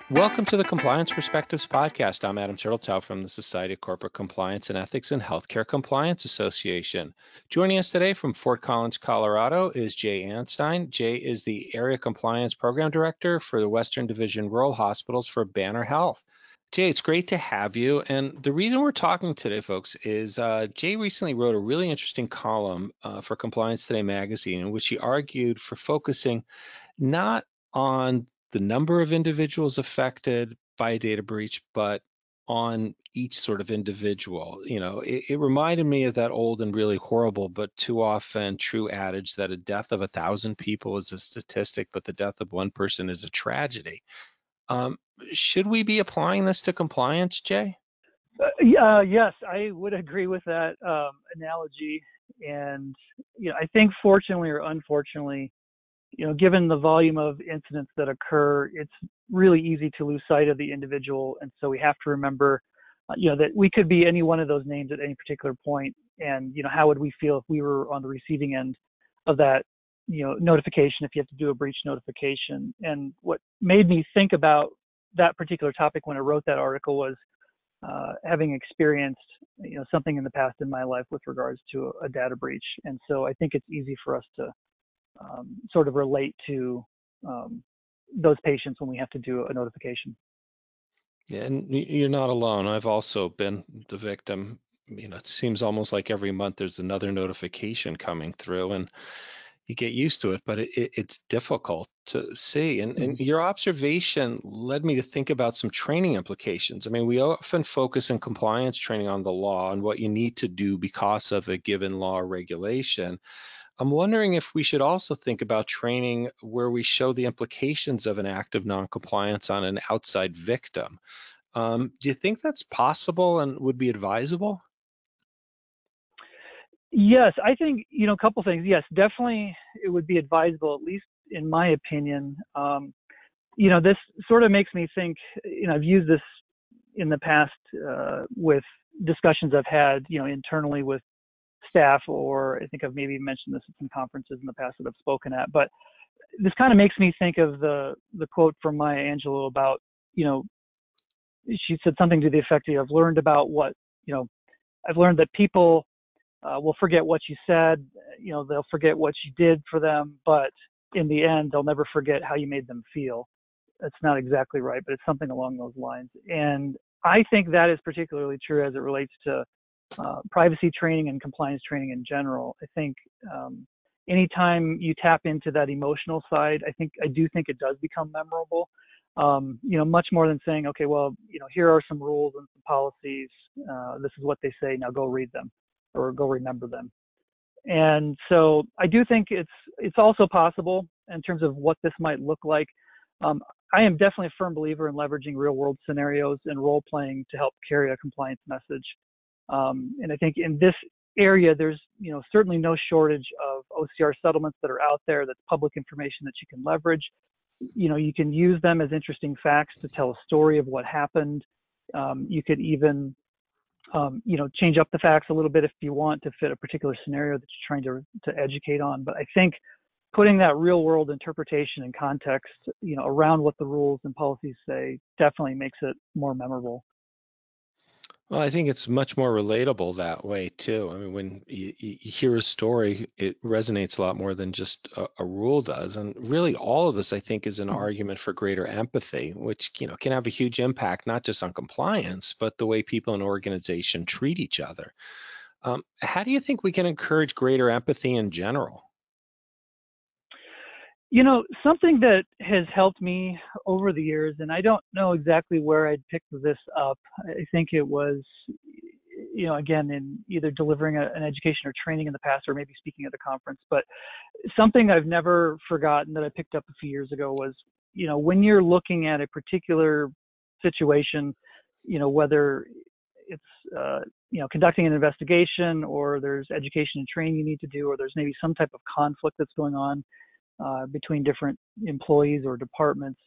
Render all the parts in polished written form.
Welcome to the Compliance Perspectives podcast. I'm Adam Turteltaub from the Society of Corporate Compliance and Ethics and Healthcare Compliance Association. Joining us today from Fort Collins, Colorado is Jay Anstine. Jay is the Area Compliance Program Director for the Western Division Rural Hospitals for Banner Health. Jay, it's great to have you. And the reason we're talking today, folks, is Jay recently wrote a really interesting column for Compliance Today magazine in which he argued for focusing not on the number of individuals affected by a data breach, but on each sort of individual. You know, it reminded me of that old and really horrible, but too often true adage that a death of 1,000 people is a statistic, but the death of one person is a tragedy. Should we be applying this to compliance, Jay? Yes, I would agree with that analogy. And, I think fortunately or unfortunately, given the volume of incidents that occur, it's really easy to lose sight of the individual. And so we have to remember, that we could be any one of those names at any particular point. And, how would we feel if we were on the receiving end of that, notification, if you have to do a breach notification? And what made me think about that particular topic when I wrote that article was having experienced, something in the past in my life with regards to a data breach. And so I think it's easy for us to sort of relate to those patients when we have to do a notification. Yeah, and you're not alone. I've also been the victim. It seems almost like every month there's another notification coming through, and you get used to it, but it's difficult to see. And your observation led me to think about some training implications. I mean, we often focus in compliance training on the law and what you need to do because of a given law or regulation. I'm wondering if we should also think about training where we show the implications of an act of noncompliance on an outside victim. Do you think that's possible and would be advisable? Yes, I think, a couple things. Yes, definitely it would be advisable, at least in my opinion. This sort of makes me think, I've used this in the past with discussions I've had, internally with staff, or I think I've maybe mentioned this at some conferences in the past that I've spoken at. But this kind of makes me think of the quote from Maya Angelou about, she said something to the effect of, I've learned that people will forget what you said, they'll forget what you did for them, but in the end, they'll never forget how you made them feel. That's not exactly right, but it's something along those lines. And I think that is particularly true as it relates to privacy training and compliance training in general. I think anytime you tap into that emotional side, I do think it does become memorable. Much more than saying, okay, well, here are some rules and some policies. This is what they say. Now go read them or go remember them. And so I do think it's also possible in terms of what this might look like. I am definitely a firm believer in leveraging real world scenarios and role playing to help carry a compliance message. And I think in this area, there's certainly no shortage of OCR settlements that are out there. That's public information that you can leverage. You can use them as interesting facts to tell a story of what happened. You could even change up the facts a little bit if you want to fit a particular scenario that you're trying to educate on. But I think putting that real world interpretation and context, around what the rules and policies say definitely makes it more memorable. Well, I think it's much more relatable that way too. I mean, when you hear a story, it resonates a lot more than just a rule does. And really all of this, I think, is an argument for greater empathy, which, can have a huge impact, not just on compliance, but the way people in an organization treat each other. How do you think we can encourage greater empathy in general? Something that has helped me over the years, and I don't know exactly where I'd picked this up. I think it was, again, in either delivering an education or training in the past, or maybe speaking at a conference. But something I've never forgotten that I picked up a few years ago was, when you're looking at a particular situation, whether it's, conducting an investigation, or there's education and training you need to do, or there's maybe some type of conflict that's going on between different employees or departments,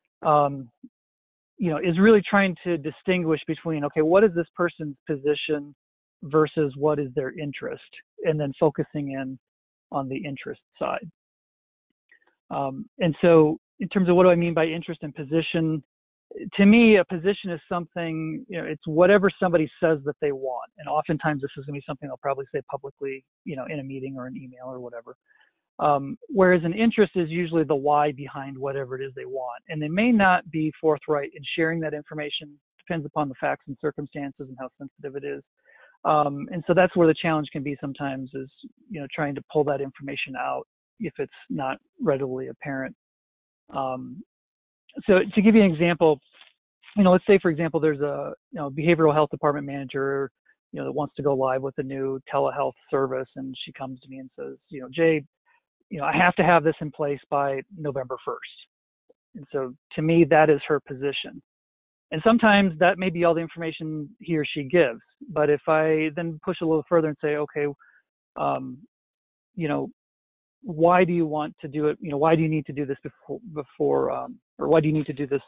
is really trying to distinguish between, okay, what is this person's position versus what is their interest, and then focusing in on the interest side. And so in terms of what do I mean by interest and position, to me, a position is something, it's whatever somebody says that they want. And oftentimes this is going to be something they'll probably say publicly, in a meeting or an email or whatever. Whereas an interest is usually the why behind whatever it is they want. And they may not be forthright in sharing that information. Depends upon the facts and circumstances and how sensitive it is. And so that's where the challenge can be sometimes is, trying to pull that information out if it's not readily apparent. So to give you an example, let's say, for example, there's a behavioral health department manager, that wants to go live with a new telehealth service, and she comes to me and says, Jay, I have to have this in place by November 1st. And so to me, that is her position. And sometimes that may be all the information he or she gives. But if I then push a little further and say, okay, why do you want to do it? Why do you need to do this before or why do you need to do this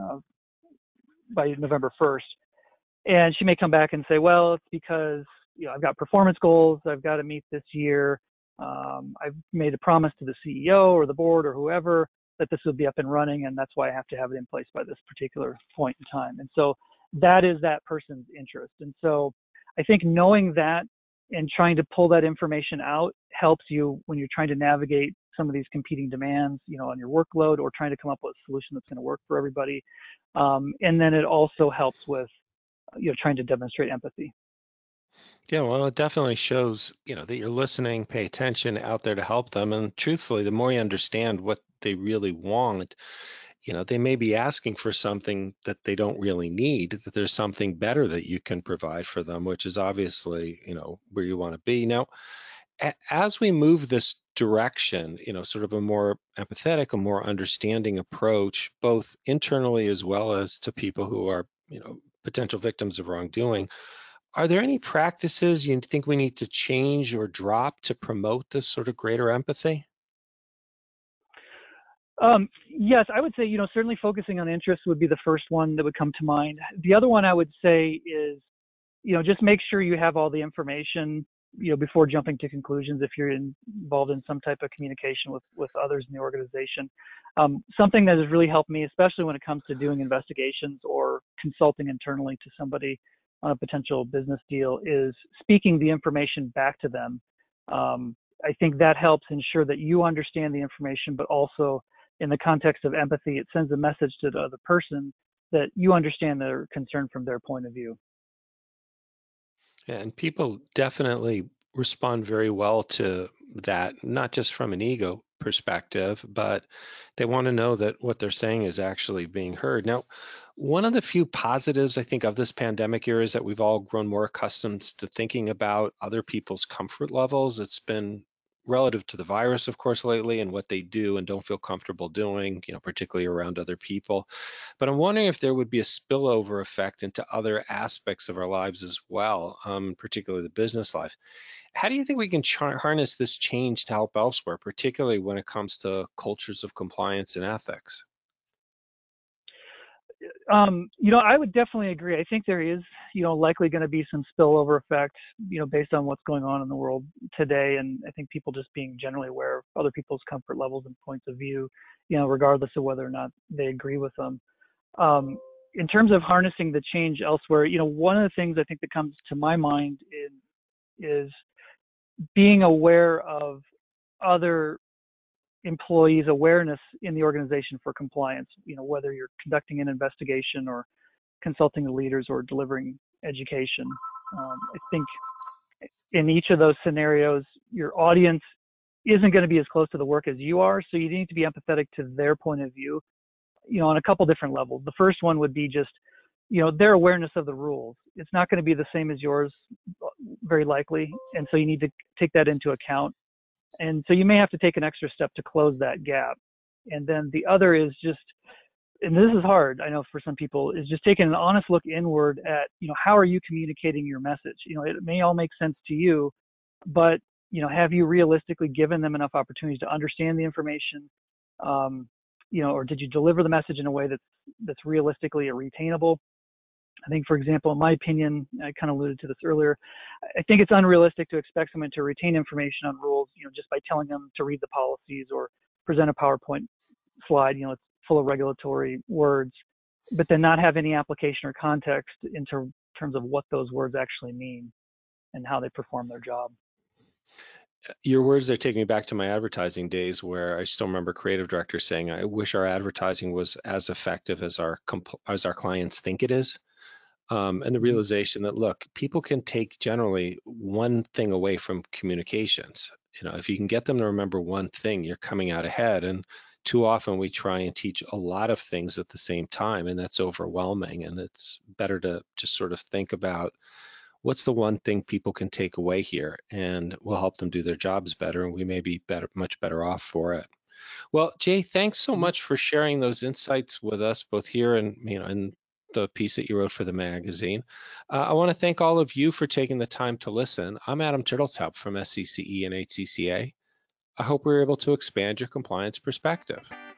by November 1st? And she may come back and say, well, it's because, I've got performance goals I've got to meet this year. I've made a promise to the CEO or the board or whoever that this will be up and running, and that's why I have to have it in place by this particular point in time. And so that is that person's interest. And so I think knowing that and trying to pull that information out helps you when you're trying to navigate some of these competing demands, on your workload, or trying to come up with a solution that's going to work for everybody. And then it also helps with, trying to demonstrate empathy. Yeah, well, it definitely shows, that you're listening, pay attention, out there to help them. And truthfully, the more you understand what they really want, they may be asking for something that they don't really need, that there's something better that you can provide for them, which is obviously, where you want to be. Now, as we move this direction, sort of a more empathetic, a more understanding approach, both internally as well as to people who are, potential victims of wrongdoing, are there any practices you think we need to change or drop to promote this sort of greater empathy? Yes, I would say, certainly focusing on interests would be the first one that would come to mind. The other one I would say is, just make sure you have all the information, before jumping to conclusions if you're involved in some type of communication with others in the organization. Something that has really helped me, especially when it comes to doing investigations or consulting internally to somebody on a potential business deal, is speaking the information back to them. I think that helps ensure that you understand the information, but also in the context of empathy, it sends a message to the other person that you understand their concern from their point of view. And people definitely respond very well to that, not just from an ego perspective, but they want to know that what they're saying is actually being heard. Now, one of the few positives I think of this pandemic era is that we've all grown more accustomed to thinking about other people's comfort levels. It's been relative to the virus, of course, lately, and what they do and don't feel comfortable doing, particularly around other people. But I'm wondering if there would be a spillover effect into other aspects of our lives as well, particularly the business life. How do you think we can harness this change to help elsewhere, particularly when it comes to cultures of compliance and ethics? I would definitely agree. I think there is, likely going to be some spillover effect, based on what's going on in the world today. And I think people just being generally aware of other people's comfort levels and points of view, regardless of whether or not they agree with them. In terms of harnessing the change elsewhere, one of the things I think that comes to my mind is being aware of other employees' awareness in the organization for compliance, whether you're conducting an investigation or consulting the leaders or delivering education. I think in each of those scenarios, your audience isn't going to be as close to the work as you are, so you need to be empathetic to their point of view, on a couple different levels. The first one would be just, their awareness of the rules. It's not going to be the same as yours, very likely, and so you need to take that into account. And so you may have to take an extra step to close that gap. And then the other is just, and this is hard, I know for some people, is just taking an honest look inward at, how are you communicating your message? It may all make sense to you, but, have you realistically given them enough opportunities to understand the information? Or did you deliver the message in a way that's realistically retainable? I think, for example, in my opinion, I kind of alluded to this earlier, I think it's unrealistic to expect someone to retain information on rules, just by telling them to read the policies or present a PowerPoint slide, it's full of regulatory words. but then not have any application or context in terms of what those words actually mean and how they perform their job. Your words are taking me back to my advertising days, where I still remember creative directors saying, I wish our advertising was as effective as our clients think it is. And the realization that, look, people can take generally one thing away from communications. If you can get them to remember one thing, you're coming out ahead. And too often we try and teach a lot of things at the same time, and that's overwhelming. And it's better to just sort of think about, what's the one thing people can take away here, and we'll help them do their jobs better, and we may be much better off for it. Well, Jay, thanks so much for sharing those insights with us, both here and in the piece that you wrote for the magazine. I want to thank all of you for taking the time to listen. I'm Adam Turteltaub from SCCE and HCCA. I hope we're able to expand your compliance perspective.